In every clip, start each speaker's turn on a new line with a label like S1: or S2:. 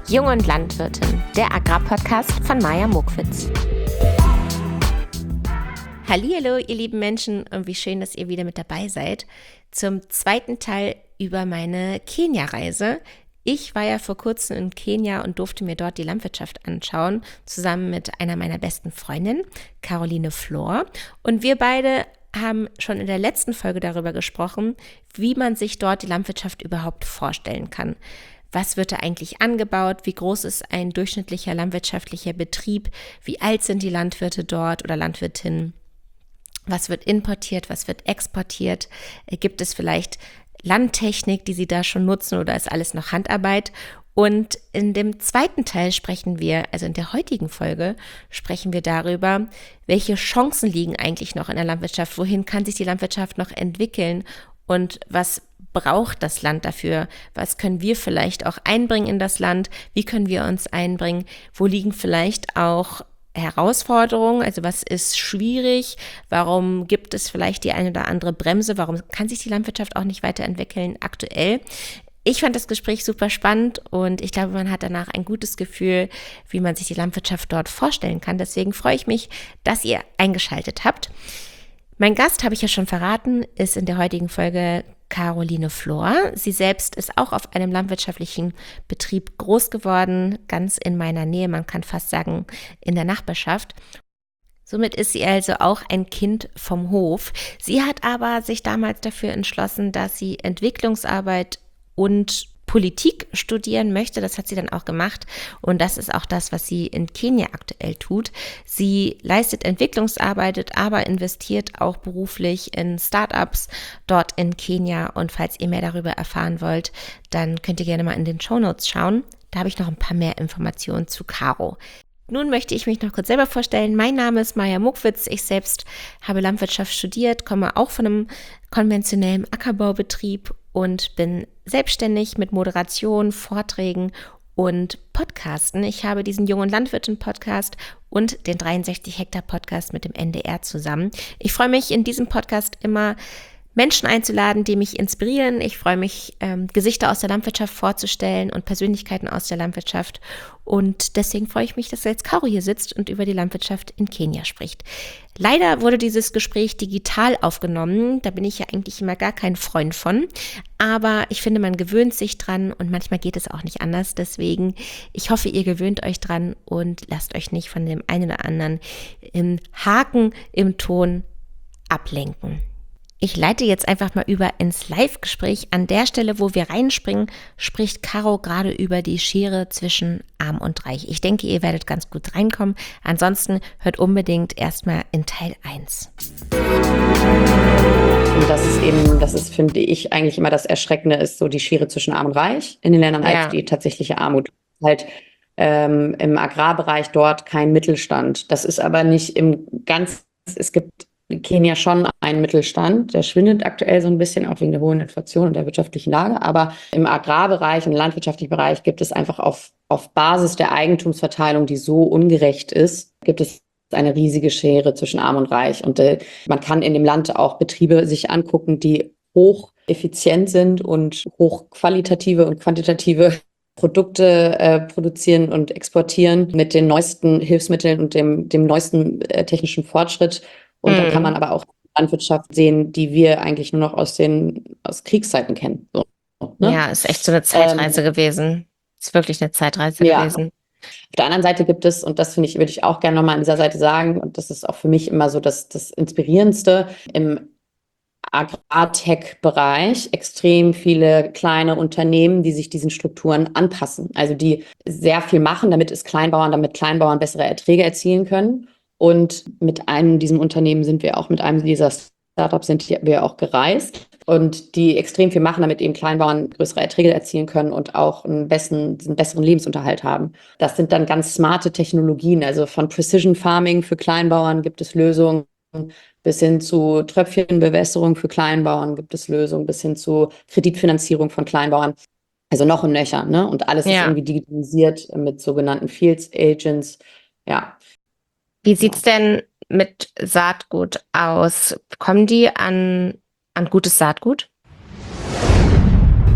S1: Jung und Landwirtin, der Agrarpodcast von Maja Mokwitz. Hallihallo, ihr lieben Menschen, und wie schön, dass ihr wieder mit dabei seid zum zweiten Teil über meine Kenia-Reise. Ich war ja vor kurzem in Kenia und durfte mir dort die Landwirtschaft anschauen, zusammen mit einer meiner besten Freundinnen, Caroline Flor. Und wir beide haben schon in der letzten Folge darüber gesprochen, wie man sich dort die Landwirtschaft überhaupt vorstellen kann. Was wird da eigentlich angebaut? Wie groß ist ein durchschnittlicher landwirtschaftlicher Betrieb? Wie alt sind die Landwirte dort oder Landwirtinnen? Was wird importiert? Was wird exportiert? Gibt es vielleicht Landtechnik, die sie da schon nutzen, oder ist alles noch Handarbeit? Und in dem zweiten Teil sprechen wir, also in der heutigen Folge, sprechen wir darüber, welche Chancen liegen eigentlich noch in der Landwirtschaft? Wohin kann sich die Landwirtschaft noch entwickeln? Und was braucht das Land dafür? Was können wir vielleicht auch einbringen in das Land? Wie können wir uns einbringen? Wo liegen vielleicht auch Herausforderungen? Also was ist schwierig? Warum gibt es vielleicht die eine oder andere Bremse? Warum kann sich die Landwirtschaft auch nicht weiterentwickeln aktuell? Ich fand das Gespräch super spannend und ich glaube, man hat danach ein gutes Gefühl, wie man sich die Landwirtschaft dort vorstellen kann. Deswegen freue ich mich, dass ihr eingeschaltet habt. Mein Gast, habe ich ja schon verraten, ist in der heutigen Folge Caroline Flor. Sie selbst ist auch auf einem landwirtschaftlichen Betrieb groß geworden, ganz in meiner Nähe, man kann fast sagen in der Nachbarschaft. Somit ist sie also auch ein Kind vom Hof. Sie hat aber sich damals dafür entschlossen, dass sie Entwicklungsarbeit und Politik studieren möchte. Das hat sie dann auch gemacht und das ist auch das, was sie in Kenia aktuell tut. Sie leistet Entwicklungsarbeit, aber investiert auch beruflich in Startups dort in Kenia, und falls ihr mehr darüber erfahren wollt, dann könnt ihr gerne mal in den Shownotes schauen. Da habe ich noch ein paar mehr Informationen zu Caro. Nun möchte ich mich noch kurz selber vorstellen. Mein Name ist Maja Mokwitz. Ich selbst habe Landwirtschaft studiert, komme auch von einem konventionellen Ackerbaubetrieb und bin selbstständig mit Moderation, Vorträgen und Podcasten. Ich habe diesen Jungen Landwirtin-Podcast und den 63-Hektar-Podcast mit dem NDR zusammen. Ich freue mich, in diesem Podcast immer Menschen einzuladen, die mich inspirieren. Ich freue mich, Gesichter aus der Landwirtschaft vorzustellen und Persönlichkeiten aus der Landwirtschaft. Und deswegen freue ich mich, dass jetzt Caro hier sitzt und über die Landwirtschaft in Kenia spricht. Leider wurde dieses Gespräch digital aufgenommen. Da bin ich ja eigentlich immer gar kein Freund von. Aber ich finde, man gewöhnt sich dran und manchmal geht es auch nicht anders. Deswegen, ich hoffe, ihr gewöhnt euch dran und lasst euch nicht von dem einen oder anderen Haken im Ton ablenken. Ich leite jetzt einfach mal über ins Live-Gespräch. An der Stelle, wo wir reinspringen, spricht Caro gerade über die Schere zwischen Arm und Reich. Ich denke, ihr werdet ganz gut reinkommen. Ansonsten hört unbedingt erstmal in Teil 1.
S2: Und das ist, finde ich, eigentlich immer das Erschreckende, ist so die Schere zwischen Arm und Reich in den Ländern als die tatsächliche Armut. Halt im Agrarbereich dort kein Mittelstand. Das ist aber nicht es gibt in Kenia schon einen Mittelstand, der schwindet aktuell so ein bisschen, auch wegen der hohen Inflation und der wirtschaftlichen Lage. Aber im Agrarbereich und im landwirtschaftlichen Bereich gibt es einfach auf Basis der Eigentumsverteilung, die so ungerecht ist, gibt es eine riesige Schere zwischen Arm und Reich. Und man kann in dem Land auch Betriebe sich angucken, die hocheffizient sind und hochqualitative und quantitative Produkte produzieren und exportieren mit den neuesten Hilfsmitteln und dem neuesten technischen Fortschritt. Und da kann man aber auch Landwirtschaft sehen, die wir eigentlich nur noch aus Kriegszeiten kennen. So, ne?
S1: Ja, ist echt so eine Zeitreise gewesen. Ist wirklich eine Zeitreise gewesen.
S2: Auf der anderen Seite gibt es, und das würde ich auch gerne nochmal an dieser Seite sagen, und das ist auch für mich immer so das Inspirierendste, im Agrartech-Bereich extrem viele kleine Unternehmen, die sich diesen Strukturen anpassen. Also die sehr viel machen, damit Kleinbauern bessere Erträge erzielen können. Und mit diesem Unternehmen mit einem dieser Startups sind wir auch gereist, und die extrem viel machen, damit eben Kleinbauern größere Erträge erzielen können und auch einen besseren Lebensunterhalt haben. Das sind dann ganz smarte Technologien, also von Precision Farming für Kleinbauern gibt es Lösungen, bis hin zu Tröpfchenbewässerung für Kleinbauern gibt es Lösungen, bis hin zu Kreditfinanzierung von Kleinbauern. Also noch und nöcher, ne? Und alles ist irgendwie digitalisiert mit sogenannten Field Agents. Ja.
S1: Wie sieht's denn mit Saatgut aus? Kommen die an gutes Saatgut? Mein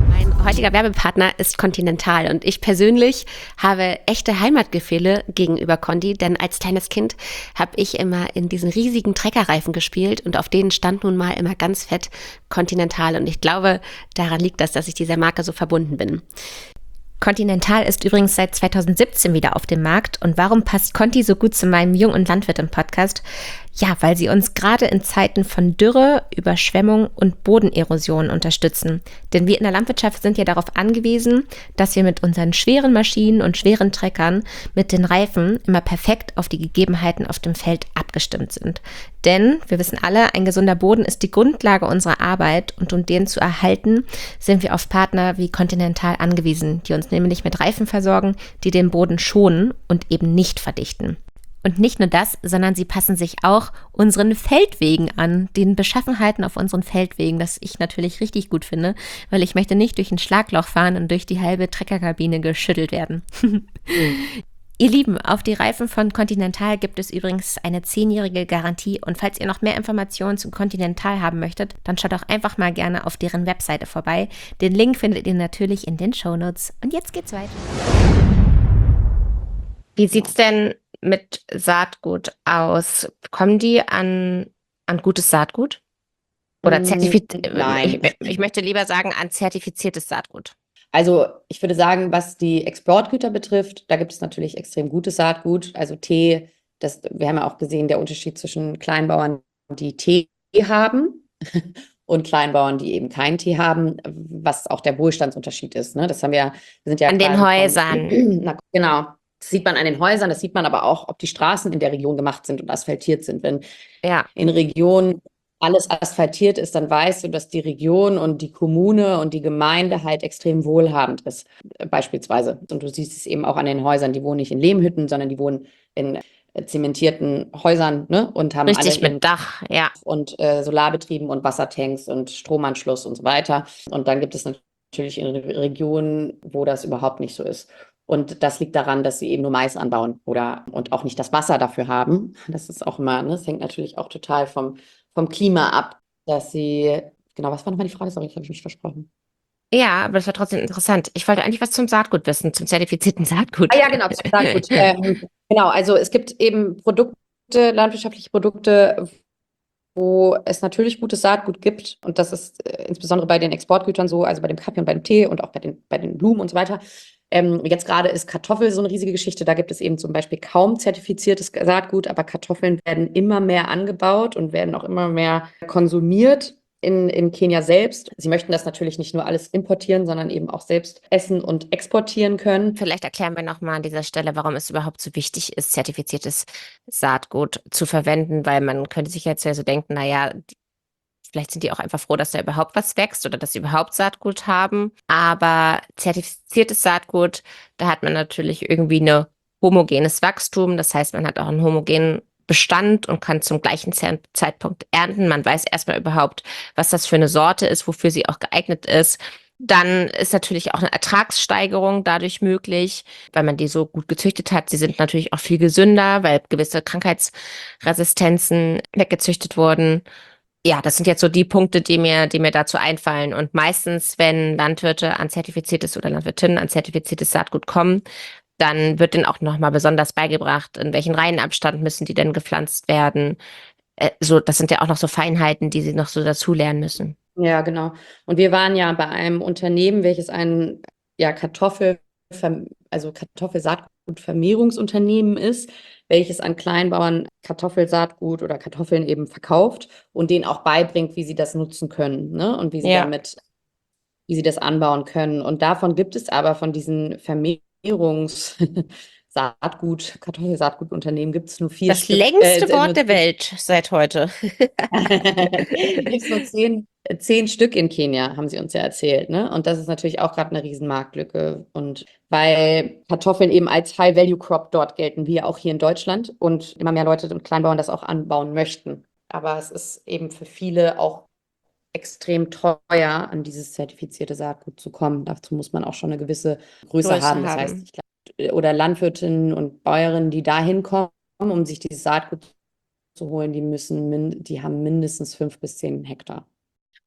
S1: heutiger Werbepartner ist Continental und ich persönlich habe echte Heimatgefühle gegenüber Conti, denn als kleines Kind habe ich immer in diesen riesigen Treckerreifen gespielt und auf denen stand nun mal immer ganz fett Continental und ich glaube, daran liegt das, dass ich dieser Marke so verbunden bin. Continental ist übrigens seit 2017 wieder auf dem Markt. Und warum passt Conti so gut zu meinem Jung- und Landwirtin-Podcast? Ja, weil sie uns gerade in Zeiten von Dürre, Überschwemmung und Bodenerosion unterstützen. Denn wir in der Landwirtschaft sind ja darauf angewiesen, dass wir mit unseren schweren Maschinen und schweren Treckern mit den Reifen immer perfekt auf die Gegebenheiten auf dem Feld abgestimmt sind. Denn wir wissen alle, ein gesunder Boden ist die Grundlage unserer Arbeit und um den zu erhalten, sind wir auf Partner wie Continental angewiesen, die uns nämlich mit Reifen versorgen, die den Boden schonen und eben nicht verdichten. Und nicht nur das, sondern sie passen sich auch unseren Feldwegen an, den Beschaffenheiten auf unseren Feldwegen, das ich natürlich richtig gut finde, weil ich möchte nicht durch ein Schlagloch fahren und durch die halbe Treckerkabine geschüttelt werden. Ihr Lieben, auf die Reifen von Continental gibt es übrigens eine 10-jährige Garantie und falls ihr noch mehr Informationen zu Continental haben möchtet, dann schaut auch einfach mal gerne auf deren Webseite vorbei. Den Link findet ihr natürlich in den Shownotes. Und jetzt geht's weiter. Wie sieht's denn mit Saatgut aus? Kommen die an gutes Saatgut? Oder
S2: Nein.
S1: Ich möchte lieber sagen, an zertifiziertes Saatgut.
S2: Also ich würde sagen, was die Exportgüter betrifft, da gibt es natürlich extrem gutes Saatgut. Also Tee, wir haben ja auch gesehen, der Unterschied zwischen Kleinbauern, die Tee haben und Kleinbauern, die eben keinen Tee haben, was auch der Wohlstandsunterschied ist. Ne? Das haben wir sind ja
S1: an den Häusern.
S2: Genau. Das sieht man an den Häusern, das sieht man aber auch, ob die Straßen in der Region gemacht sind und asphaltiert sind. Wenn in Regionen alles asphaltiert ist, dann weißt du, dass die Region und die Kommune und die Gemeinde halt extrem wohlhabend ist, beispielsweise. Und du siehst es eben auch an den Häusern, die wohnen nicht in Lehmhütten, sondern die wohnen in zementierten Häusern, ne? Und haben
S1: richtig
S2: alle
S1: mit Dach, ja.
S2: Und Solarbetrieben und Wassertanks und Stromanschluss und so weiter. Und dann gibt es natürlich in Regionen, wo das überhaupt nicht so ist. Und das liegt daran, dass sie eben nur Mais anbauen und auch nicht das Wasser dafür haben. Das ist auch immer, ne? Das hängt natürlich auch total vom Klima ab, dass sie, genau, was war nochmal die Frage? Sorry, ich habe mich versprochen.
S1: Ja, aber das war trotzdem interessant. Ich wollte eigentlich was zum Saatgut wissen, zum zertifizierten Saatgut.
S2: Ah ja, genau, zum Saatgut. Genau, also es gibt eben landwirtschaftliche Produkte, wo es natürlich gutes Saatgut gibt. Und das ist insbesondere bei den Exportgütern so, also bei dem Kaffee und bei dem Tee und auch bei den Blumen und so weiter. Jetzt gerade ist Kartoffel so eine riesige Geschichte. Da gibt es eben zum Beispiel kaum zertifiziertes Saatgut, aber Kartoffeln werden immer mehr angebaut und werden auch immer mehr konsumiert in Kenia selbst. Sie möchten das natürlich nicht nur alles importieren, sondern eben auch selbst essen und exportieren können.
S1: Vielleicht erklären wir nochmal an dieser Stelle, warum es überhaupt so wichtig ist, zertifiziertes Saatgut zu verwenden, weil man könnte sich jetzt ja so denken, naja, vielleicht sind die auch einfach froh, dass da überhaupt was wächst oder dass sie überhaupt Saatgut haben. Aber zertifiziertes Saatgut, da hat man natürlich irgendwie ein homogenes Wachstum. Das heißt, man hat auch einen homogenen Bestand und kann zum gleichen Zeitpunkt ernten. Man weiß erstmal überhaupt, was das für eine Sorte ist, wofür sie auch geeignet ist. Dann ist natürlich auch eine Ertragssteigerung dadurch möglich, weil man die so gut gezüchtet hat. Sie sind natürlich auch viel gesünder, weil gewisse Krankheitsresistenzen weggezüchtet wurden. Ja, das sind jetzt so die Punkte, die mir dazu einfallen. Und meistens, wenn Landwirte an zertifiziertes oder Landwirtinnen an zertifiziertes Saatgut kommen, dann wird denen auch nochmal besonders beigebracht, in welchen Reihenabstand müssen die denn gepflanzt werden. Das sind ja auch noch so Feinheiten, die sie noch so dazulernen müssen.
S2: Ja, genau. Und wir waren ja bei einem Unternehmen, welches ein Kartoffelsaatgutvermehrungsunternehmen ist, welches an Kleinbauern Kartoffelsaatgut oder Kartoffeln eben verkauft und denen auch beibringt, wie sie das nutzen können, ne? Und wie sie das anbauen können. Und davon gibt es aber von diesen Kartoffelsaatgutunternehmen gibt es nur 4
S1: Das
S2: Stück.
S1: längste Wort der Welt seit heute.
S2: Gibt es nur 10 Stück in Kenia, haben sie uns ja erzählt, ne? Und das ist natürlich auch gerade eine riesen Marktlücke. Und weil Kartoffeln eben als High-Value-Crop dort gelten, wie auch hier in Deutschland und immer mehr Leute und Kleinbauern das auch anbauen möchten. Aber es ist eben für viele auch extrem teuer, an dieses zertifizierte Saatgut zu kommen. Dazu muss man auch schon eine gewisse Größe haben. Das heißt, ich glaube, oder Landwirtinnen und Bäuerinnen, die dahin kommen, um sich dieses Saatgut zu holen, die haben mindestens 5 bis 10 Hektar.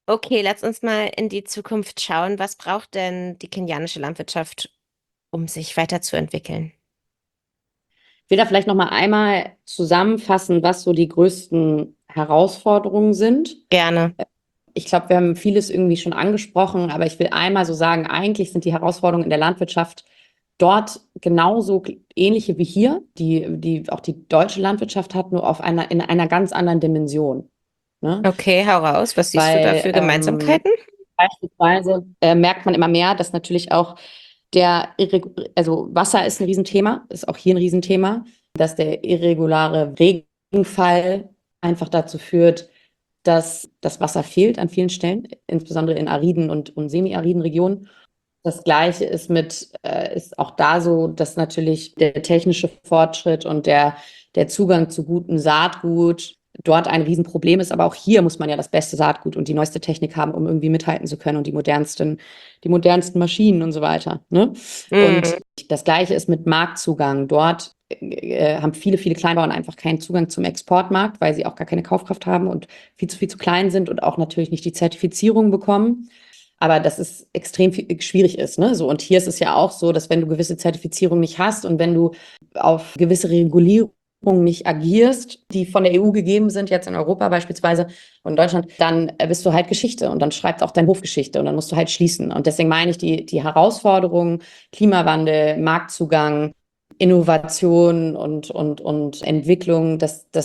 S1: Okay, lass uns mal in die Zukunft schauen. Was braucht denn die kenianische Landwirtschaft, um sich weiterzuentwickeln?
S2: Ich will da vielleicht noch mal einmal zusammenfassen, was so die größten Herausforderungen sind.
S1: Gerne.
S2: Ich glaube, wir haben vieles irgendwie schon angesprochen, aber ich will einmal so sagen, eigentlich sind die Herausforderungen in der Landwirtschaft dort genauso ähnliche wie hier, die auch die deutsche Landwirtschaft hat, nur in einer ganz anderen Dimension. Ne?
S1: Okay, hau raus. Was siehst du da
S2: Weil
S1: für Gemeinsamkeiten?
S2: beispielsweise merkt man immer mehr, dass natürlich auch also Wasser ist ein Riesenthema, ist auch hier ein Riesenthema, dass der irregulare Regenfall einfach dazu führt, dass das Wasser fehlt an vielen Stellen, insbesondere in ariden und semi-ariden Regionen. Das Gleiche ist auch da so, dass natürlich der technische Fortschritt und der Zugang zu gutem Saatgut dort ein Riesenproblem ist. Aber auch hier muss man ja das beste Saatgut und die neueste Technik haben, um irgendwie mithalten zu können und die modernsten Maschinen und so weiter. Ne?
S1: Mhm.
S2: Und das Gleiche ist mit Marktzugang. Dort haben viele Kleinbauern einfach keinen Zugang zum Exportmarkt, weil sie auch gar keine Kaufkraft haben und viel zu klein sind und auch natürlich nicht die Zertifizierung bekommen. Aber dass es extrem schwierig ist. Ne? So, und hier ist es ja auch so, dass wenn du gewisse Zertifizierung nicht hast und wenn du auf gewisse Regulierungen nicht agierst, die von der EU gegeben sind, jetzt in Europa beispielsweise und in Deutschland, dann bist du halt Geschichte und dann schreibt auch dein Hof Geschichte und dann musst du halt schließen. Und deswegen meine ich, die Herausforderungen, Klimawandel, Marktzugang, Innovation und Entwicklung,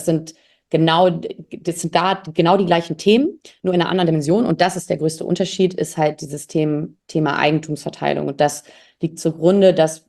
S2: das sind da genau die gleichen Themen, nur in einer anderen Dimension. Und das ist der größte Unterschied, ist halt dieses Thema Eigentumsverteilung. Und das liegt zugrunde, dass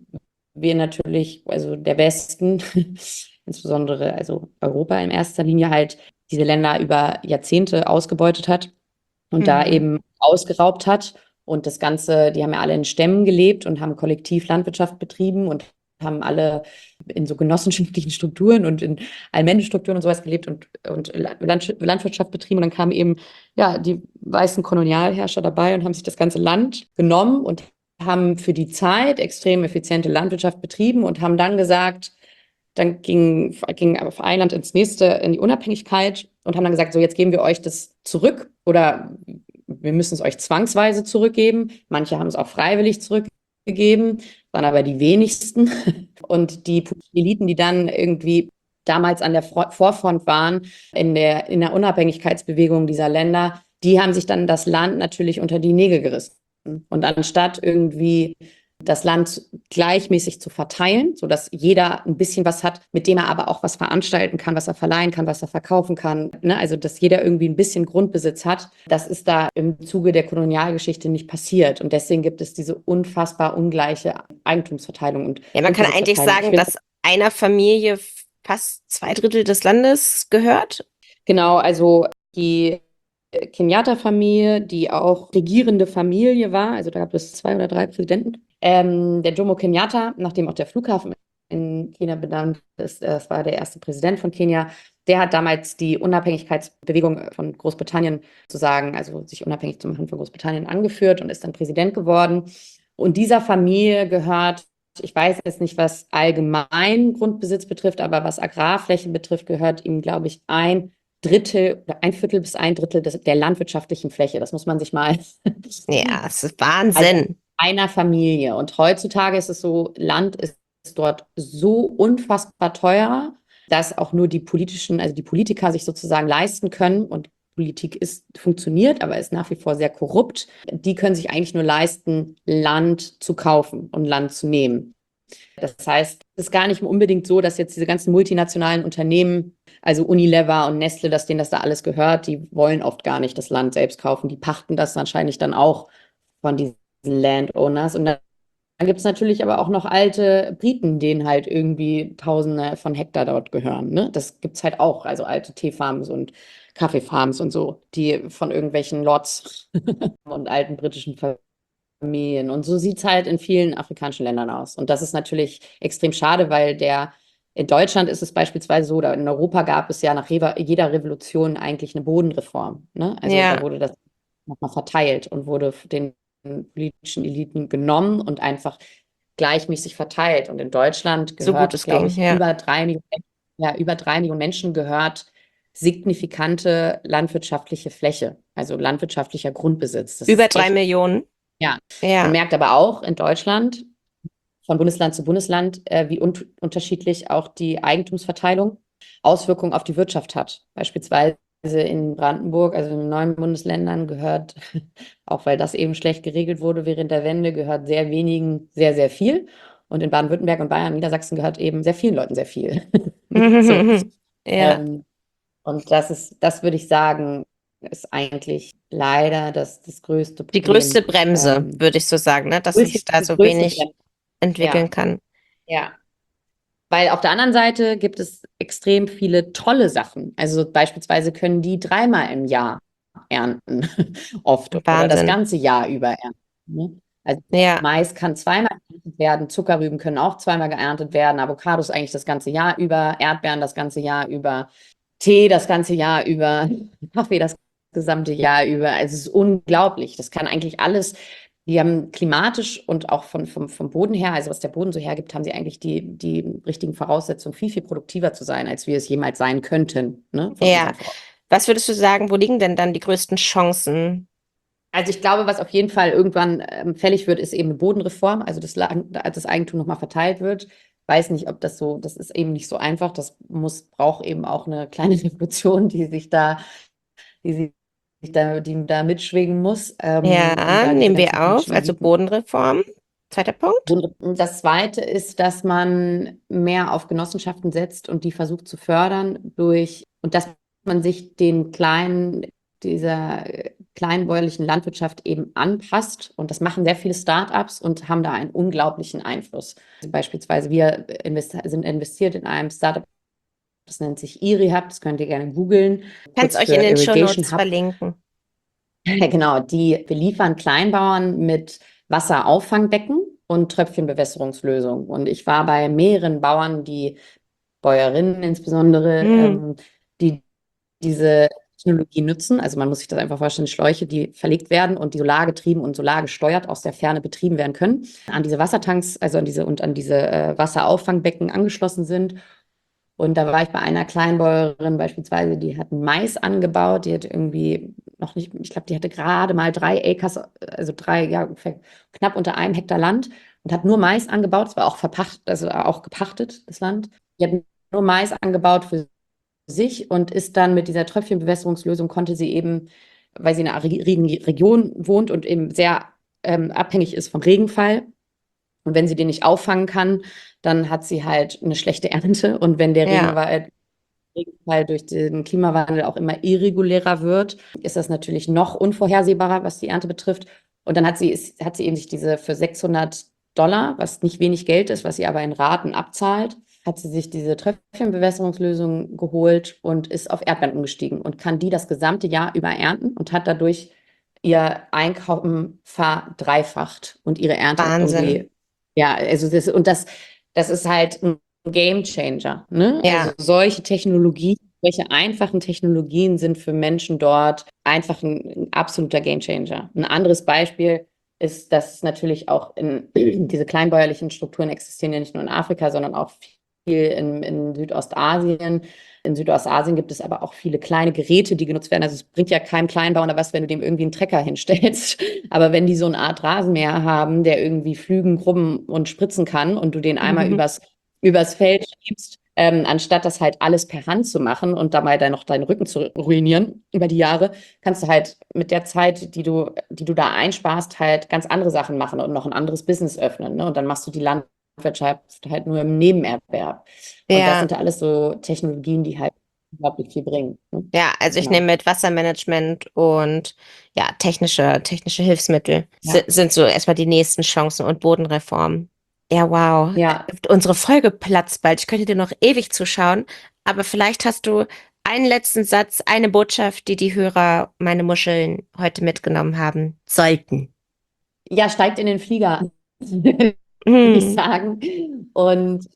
S2: wir natürlich, also der Westen, insbesondere also Europa in erster Linie halt diese Länder über Jahrzehnte ausgebeutet hat und da
S1: Mhm.
S2: eben ausgeraubt hat. Und das Ganze, die haben ja alle in Stämmen gelebt und haben kollektiv Landwirtschaft betrieben und haben alle in so genossenschaftlichen Strukturen und in Allmännestrukturen und sowas gelebt und Landwirtschaft betrieben. Und dann kamen eben ja die weißen Kolonialherrscher dabei und haben sich das ganze Land genommen und haben für die Zeit extrem effiziente Landwirtschaft betrieben und haben dann gesagt, dann ging auf ein Land ins nächste in die Unabhängigkeit und haben dann gesagt, so jetzt geben wir euch das zurück oder wir müssen es euch zwangsweise zurückgeben. Manche haben es auch freiwillig zurückgegeben, waren aber die wenigsten. Und die Eliten, die dann irgendwie damals an der Vorfront waren in der Unabhängigkeitsbewegung dieser Länder, die haben sich dann das Land natürlich unter die Nägel gerissen. Und anstatt irgendwie das Land gleichmäßig zu verteilen, sodass jeder ein bisschen was hat, mit dem er aber auch was veranstalten kann, was er verleihen kann, was er verkaufen kann. Ne? Also, dass jeder irgendwie ein bisschen Grundbesitz hat. Das ist da im Zuge der Kolonialgeschichte nicht passiert. Und deswegen gibt es diese unfassbar ungleiche Eigentumsverteilung und
S1: Ja, man kann eigentlich
S2: Grundbesitzverteilung. Ich
S1: sagen,
S2: finde,
S1: dass einer Familie fast 2 Drittel des Landes gehört.
S2: genau, also die Kenyatta-Familie, die auch regierende Familie war, also da gab es 2 oder 3 Präsidenten. Der Jomo Kenyatta, nachdem auch der Flughafen in Kenia benannt ist, das war der erste Präsident von Kenia, der hat damals die Unabhängigkeitsbewegung von Großbritannien sozusagen, also sich unabhängig zu machen von Großbritannien, angeführt und ist dann Präsident geworden. Und dieser Familie gehört, ich weiß jetzt nicht, was allgemein Grundbesitz betrifft, aber was Agrarflächen betrifft, gehört ihm, glaube ich, 1/3 oder 1/4 bis 1/3 der landwirtschaftlichen Fläche. Das muss man sich mal
S1: Ja, es ist
S2: als
S1: Wahnsinn.
S2: einer Familie. Und heutzutage ist es so, Land ist dort so unfassbar teuer, dass auch nur also die Politiker sich sozusagen leisten können. Und Politik funktioniert, aber ist nach wie vor sehr korrupt. Die können sich eigentlich nur leisten, Land zu kaufen und Land zu nehmen. Das heißt, es ist gar nicht unbedingt so, dass jetzt diese ganzen multinationalen Unternehmen, also Unilever und Nestle, dass denen das da alles gehört, die wollen oft gar nicht das Land selbst kaufen. Die pachten das wahrscheinlich dann auch von diesen Landowners. Und dann gibt es natürlich aber auch noch alte Briten, denen halt irgendwie Tausende von Hektar dort gehören. Ne? Das gibt es halt auch, also alte Teefarms und Kaffeefarms und so, die von irgendwelchen Lords und alten britischen Familien. Und so sieht es halt in vielen afrikanischen Ländern aus. Und das ist natürlich extrem schade, weil in Deutschland ist es beispielsweise so, oder in Europa gab es ja nach jeder Revolution eigentlich eine Bodenreform. Ne? Also da
S1: Ja,
S2: wurde das nochmal verteilt und wurde den politischen Eliten genommen und einfach gleichmäßig verteilt. Und in Deutschland
S1: so gut
S2: gehört,
S1: es
S2: glaube
S1: ging,
S2: ich,
S1: ja.
S2: über 3 Millionen Menschen gehört signifikante landwirtschaftliche Fläche, also landwirtschaftlicher Grundbesitz. Das
S1: Über
S2: ist
S1: 3
S2: echt,
S1: Millionen.
S2: ja. Man
S1: Ja,
S2: merkt aber auch in Deutschland, von Bundesland zu Bundesland, wie unterschiedlich auch die Eigentumsverteilung Auswirkungen auf die Wirtschaft hat. Beispielsweise in Brandenburg, also in den neuen Bundesländern, gehört, auch weil das eben schlecht geregelt wurde während der Wende, gehört sehr wenigen sehr, sehr viel. Und in Baden-Württemberg und Bayern, Niedersachsen gehört eben sehr vielen Leuten sehr viel. So.
S1: ja.
S2: Ähm, und das würde ich sagen, ist eigentlich leider das größte
S1: Die
S2: Problem.
S1: größte Bremse, würde ich so sagen, ne? Dass sich da
S2: Die
S1: so
S2: größte
S1: wenig
S2: Bremse.
S1: entwickeln
S2: Ja,
S1: kann.
S2: ja. Weil auf der anderen Seite gibt es extrem viele tolle Sachen. Also beispielsweise können die dreimal im Jahr ernten, oft oder das
S1: Wahnsinn.
S2: ganze Jahr über ernten. Ne? Also
S1: Ja,
S2: Mais kann zweimal geerntet werden, Zuckerrüben können auch zweimal geerntet werden, Avocados eigentlich das ganze Jahr über, Erdbeeren das ganze Jahr über, Tee das ganze Jahr über, Kaffee das gesamte Jahr über. Also es ist unglaublich. Das kann eigentlich alles. Die haben klimatisch und auch vom Boden her, also was der Boden so hergibt, haben sie eigentlich die richtigen Voraussetzungen, viel, viel produktiver zu sein, als wir es jemals sein könnten, ne, von
S1: ja.
S2: unseren Voraussetzungen.
S1: Was würdest du sagen, wo liegen denn dann die größten Chancen?
S2: Also ich glaube, was auf jeden Fall irgendwann fällig wird, ist eben eine Bodenreform, also das Eigentum nochmal verteilt wird. Weiß nicht, ob das ist eben nicht so einfach. Braucht eben auch eine kleine Revolution, die da mitschwingen muss. Und
S1: Ja,
S2: da diese
S1: nehmen wir
S2: ganzen
S1: auf.
S2: politischen
S1: Also
S2: Eliten.
S1: Bodenreform. Zweiter Punkt.
S2: Und das Zweite ist, dass man mehr auf Genossenschaften setzt und die versucht zu fördern und dass man sich dieser kleinbäuerlichen Landwirtschaft eben anpasst. Und das machen sehr viele Startups und haben da einen unglaublichen Einfluss. Also beispielsweise sind investiert in einem Startup, das nennt sich eRehab, das könnt ihr gerne googeln,
S1: Kannst
S2: kurz
S1: euch
S2: für
S1: in den
S2: Irrigation
S1: Shownotes
S2: Hub.
S1: verlinken.
S2: Genau, die beliefern Kleinbauern mit Wasserauffangbecken und Tröpfchenbewässerungslösungen. Und ich war bei mehreren Bauern, Bäuerinnen insbesondere,
S1: Hm,
S2: die diese Technologie nutzen. Also man muss sich das einfach vorstellen, Schläuche, die verlegt werden und die solargetrieben und solargesteuert aus der Ferne betrieben werden können, an diese Wassertanks, also an diese Wasserauffangbecken angeschlossen sind. Und da war ich bei einer Kleinbäuerin beispielsweise, die hat Mais angebaut, die hat irgendwie noch nicht, ich glaube, die hatte gerade mal 3 Acres, also ja, ungefähr knapp unter 1 Hektar Land und hat nur Mais angebaut. Es war auch also auch gepachtet, das Land. Die hat nur Mais angebaut für sich und ist dann mit dieser Tröpfchenbewässerungslösung konnte sie eben, weil sie in einer Region wohnt und eben sehr abhängig ist vom Regenfall, und wenn sie den nicht auffangen kann, dann hat sie halt eine schlechte Ernte. Und wenn der
S1: ja,
S2: Regenfall durch den Klimawandel auch immer irregulärer wird, ist das natürlich noch unvorhersehbarer, was die Ernte betrifft. Und dann hat sie eben sich diese für $600, was nicht wenig Geld ist, was sie aber in Raten abzahlt, hat sie sich diese Tröpfchenbewässerungslösung geholt und ist auf Erdbeeren umgestiegen und kann die das gesamte Jahr über ernten und hat dadurch ihr Einkommen verdreifacht und ihre Ernte
S1: Wahnsinn.
S2: irgendwie, ja, also das ist halt ein Game Changer, ne? Also
S1: Ja,
S2: solche einfachen Technologien sind für Menschen dort einfach ein absoluter Game Changer. Ein anderes Beispiel ist, dass natürlich auch diese kleinbäuerlichen Strukturen existieren ja nicht nur in Afrika, sondern auch viel in Südostasien. In Südostasien gibt es aber auch viele kleine Geräte, die genutzt werden. Also es bringt ja keinem Kleinbauern was, wenn du dem irgendwie einen Trecker hinstellst. Aber wenn die so eine Art Rasenmäher haben, der irgendwie pflügen, grubben und spritzen kann und du den einmal übers Feld schiebst, anstatt das halt alles per Hand zu machen und dabei dann noch deinen Rücken zu ruinieren über die Jahre, kannst du halt mit der Zeit, die du da einsparst, halt ganz andere Sachen machen und noch ein anderes Business öffnen. Ne? Und dann machst du die Landwirtschaft halt nur im Nebenerwerb. Und das
S1: ja,
S2: sind alles so Technologien, die halt unglaublich viel bringen. Ne?
S1: ja. Also ich nehme
S2: Genau.
S1: mit Wassermanagement und ja, technische Hilfsmittel
S2: Ja.
S1: sind so erstmal die nächsten Chancen und Bodenreform. Ja, wow.
S2: Ja.
S1: Unsere Folge platzt bald. Ich könnte dir noch ewig zuschauen, aber vielleicht hast du einen letzten Satz, eine Botschaft, die die Hörer meine Muscheln heute mitgenommen haben sollten.
S2: Ja, steigt in den Flieger, würde ich
S1: Hm.
S2: sagen. Und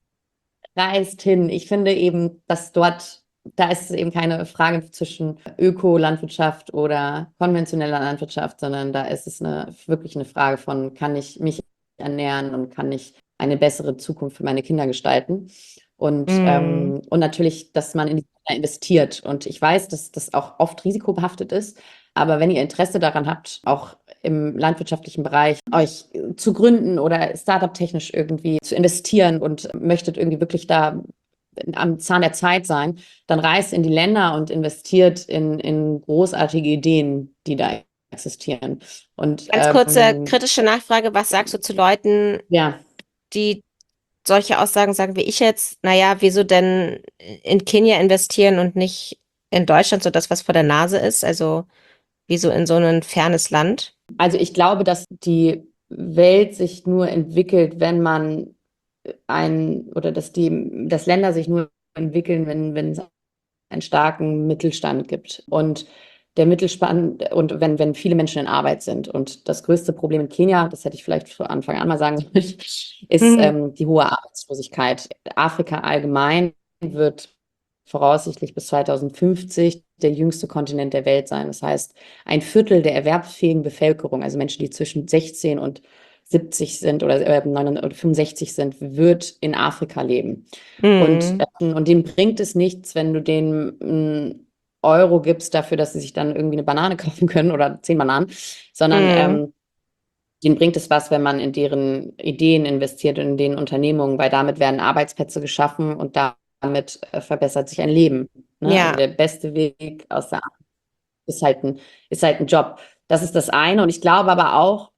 S2: reist hin. Ich finde eben, da ist es eben keine Frage zwischen Öko-Landwirtschaft oder konventioneller Landwirtschaft, sondern da ist es wirklich eine Frage von, kann ich mich ernähren und kann ich eine bessere Zukunft für meine Kinder gestalten? Und natürlich, dass man in die Länder investiert. Und ich weiß, dass das auch oft risikobehaftet ist. Aber wenn ihr Interesse daran habt, auch im landwirtschaftlichen Bereich euch zu gründen oder startup-technisch irgendwie zu investieren und möchtet irgendwie wirklich da am Zahn der Zeit sein, dann reist in die Länder und investiert in großartige Ideen, die da existieren. Und
S1: Ganz kurze kritische Nachfrage, was sagst du zu Leuten,
S2: ja,
S1: die solche Aussagen sagen wie ich jetzt? Naja, wieso denn in Kenia investieren und nicht in Deutschland, so das, was vor der Nase ist? Also wieso in so ein fernes Land?
S2: also ich glaube, dass die Welt sich nur entwickelt, wenn man oder dass Länder sich nur entwickeln, wenn es einen starken Mittelstand gibt. Und der Mittelstand und wenn viele Menschen in Arbeit sind. Und das größte Problem in Kenia, das hätte ich vielleicht von Anfang an mal sagen sollen, ist
S1: Mhm.
S2: die hohe Arbeitslosigkeit. Afrika allgemein wird voraussichtlich bis 2050 der jüngste Kontinent der Welt sein. Das heißt, ein Viertel der erwerbsfähigen Bevölkerung, also Menschen, die zwischen 16 und 70 sind oder 65 sind, wird in Afrika leben.
S1: Mhm.
S2: Und denen bringt es nichts, wenn du denen einen Euro gibst dafür, dass sie sich dann irgendwie eine Banane kaufen können oder 10 Bananen, sondern
S1: Mhm.
S2: denen bringt es was, wenn man in deren Ideen investiert und in den Unternehmungen, weil damit werden Arbeitsplätze geschaffen und damit verbessert sich ein Leben. Ne? Also
S1: Ja,
S2: der beste Weg aus der Armut ist halt ein Job. Das ist das eine. Und ich glaube aber auch,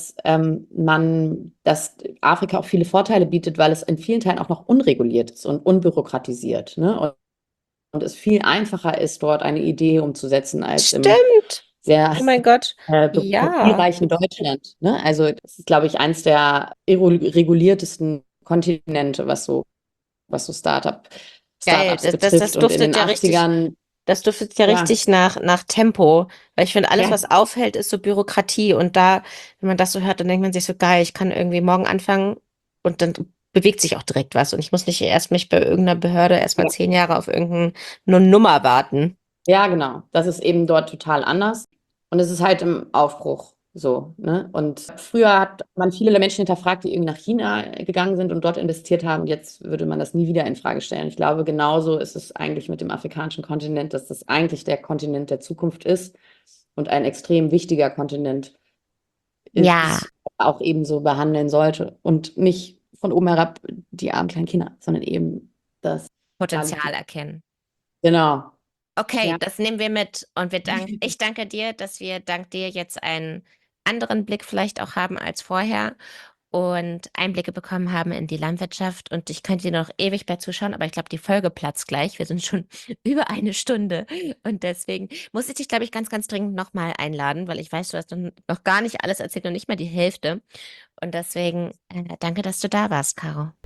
S2: dass Afrika auch viele Vorteile bietet, weil es in vielen Teilen auch noch unreguliert ist und unbürokratisiert. Ne? Und es viel einfacher ist, dort eine Idee umzusetzen, als im
S1: stimmt.
S2: sehr
S1: Oh mein Gott. Ja.
S2: bürokratiereichen Deutschland. Ne? Also das ist, glaube ich, eins der reguliertesten Kontinente, was so
S1: Geil.
S2: Startups
S1: Das
S2: betrifft. Und in
S1: duftet
S2: den
S1: ja richtig.
S2: 80ern,
S1: Das duftet ja
S2: ja,
S1: richtig nach Tempo, weil ich finde, alles,
S2: ja,
S1: was aufhält, ist so Bürokratie. Und da, wenn man das so hört, dann denkt man sich so, geil, ich kann irgendwie morgen anfangen und dann bewegt sich auch direkt was. Und ich muss nicht erst mich bei irgendeiner Behörde erstmal 10 Jahre auf irgendeine Nummer warten.
S2: ja, genau. Das ist eben dort total anders. Und es ist halt im Aufbruch so, ne? Und früher hat man viele Menschen hinterfragt, die irgendwie nach China gegangen sind und dort investiert haben. Jetzt würde man das nie wieder in Frage stellen. Ich glaube, genauso ist es eigentlich mit dem afrikanischen Kontinent, dass das eigentlich der Kontinent der Zukunft ist und ein extrem wichtiger Kontinent
S1: Ja,
S2: ist, auch ebenso behandeln sollte. Und nicht von oben herab die armen kleinen Kinder, sondern eben das.
S1: Potenzial erkennen.
S2: Genau.
S1: Okay,
S2: Ja.
S1: das nehmen wir mit und ich danke dir, dass wir dank dir jetzt einen anderen Blick vielleicht auch haben als vorher und Einblicke bekommen haben in die Landwirtschaft. Und ich könnte dir noch ewig bei zuschauen, aber ich glaube, die Folge platzt gleich. Wir sind schon über eine Stunde und deswegen muss ich dich, glaube ich, ganz, ganz dringend nochmal einladen, weil ich weiß, du hast noch gar nicht alles erzählt und nicht mal die Hälfte. Und deswegen danke, dass du da warst, Caro.